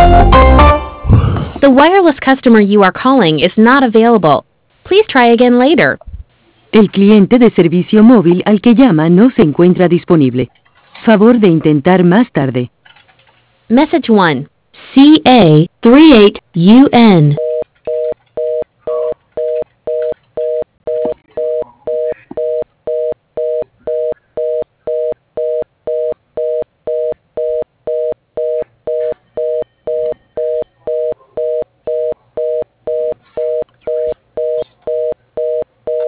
The wireless customer you are calling is not available. Please try again later. El cliente de servicio móvil al que llama no se encuentra disponible. Favor de intentar más tarde. Message 1. CA38UN.